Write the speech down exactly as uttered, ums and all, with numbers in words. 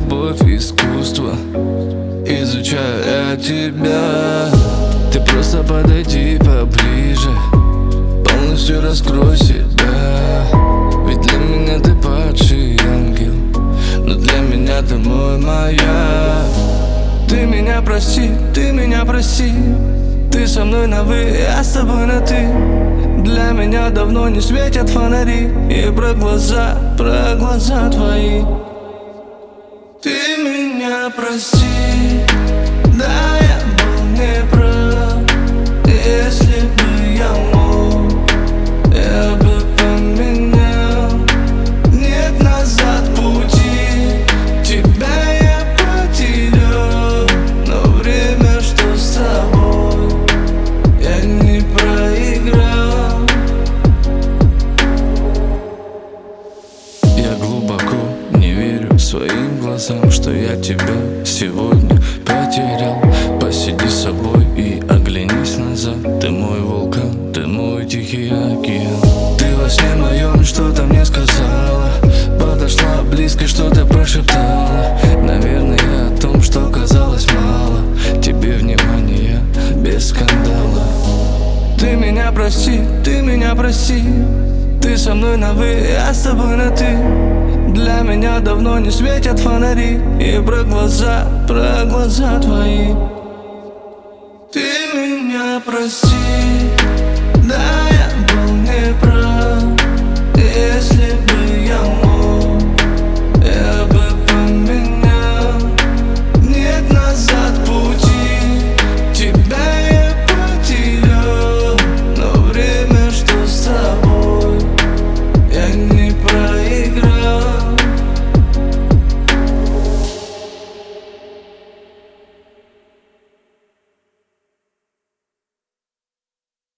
любовь, искусство. Изучаю я тебя. Ты просто подойди поближе, полностью раскрой себя. Ведь для меня ты падший ангел, но для меня ты мой маяк. Ты меня прости, ты меня прости. Ты со мной на вы, я с тобой на ты. Для меня давно не светят фонари. И про глаза, про глаза твои. Ты меня прости, да, я был неправ. Если бы я мог, я бы поменял. Нет назад пути, тебя я потерял. Но время, что с тобой, я не проиграл. Я глубоко не верю своим глазам, что я тебя сегодня потерял. Посиди с собой и оглянись назад. Ты мой вулкан, ты мой тихий океан. Ты во сне моем что-то мне сказала, подошла близко, что-то прошептала. Наверное, о том, что казалось мало. Тебе внимания без скандала. Ты меня прости, ты меня прости. Ты со мной на вы, я с тобой на ты. Для меня давно не светят фонари. И про глаза, про глаза твои. Ты меня прости, да.